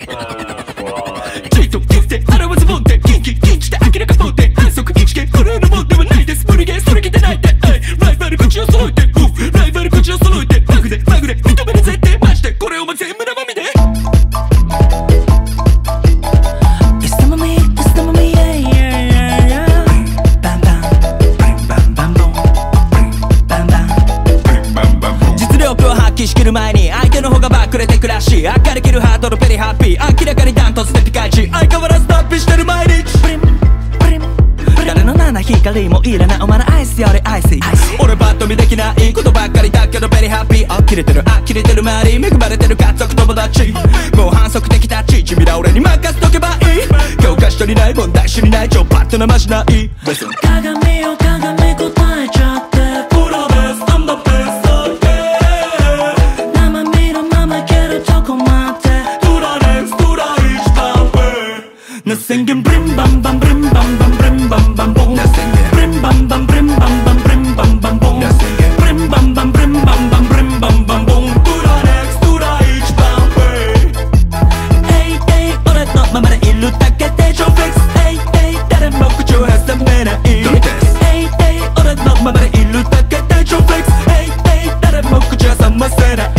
ちと言って払わずもってキンキキンして明らかもって反則一見これのもんではないです無理ゲーそれきてないでライバル口を揃えてライバル口を揃えてマグでマグで認める絶対マジでこれお前全部生身で仕切る前に相手の方がバックレて暮らし明るけるハートのペリハッピー明らかにダントツでピカイチ相変わらず脱皮してる毎日誰の七光もいらないお前のアイスよりアイス俺バッと見できないことばっかりだけどペリハッピー呆れてる呆れてる周り恵まれてる家族友達もう反則的タッチ君ら俺に任せとけばいい教科書にない問題集にない超パッとなましない鏡を鏡答えちゃってプロですアンダーベースNothing can brim bam bam brim bam bam brim bam bam boom. Brim bam bam brim bam bam brim bam bam boom. Brim bam bam brim bam bam brim bam bam boom. To the next, to the each bam bam. Hey hey, 俺のままでいるだけで超フレックス。Hey hey, 誰も口を挟めない。Hey hey, 俺のままでいるだけで超フレックス。Hey hey, 誰も口を挟ませない。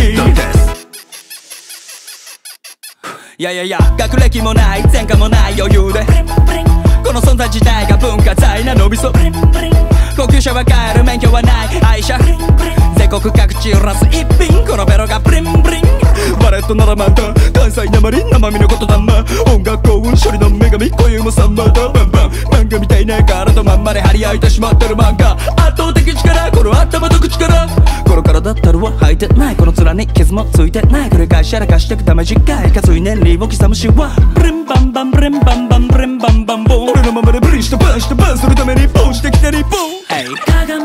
いやいやいや学歴もない前科もない余裕でこの存在自体が文化財なのびそ高級車は買える免許はない愛車全国各地揺らす一品このベロがブリンブリンバレットならまた関西なまり生身のことだま音楽幸運処理の女神固有もさんまだバンバン漫画みたいな体まんまで張り合いてしまってる漫画圧倒的力この頭と口からこの体ったるは履いてないこの面に傷もついてない繰り返しやらかしてくため次回かつい年利を刻むしはブリンバンバンブリンバンバンブリンバンバンボン俺のままでブリンしてバンしてバンするためにボンしてきてリボン鏡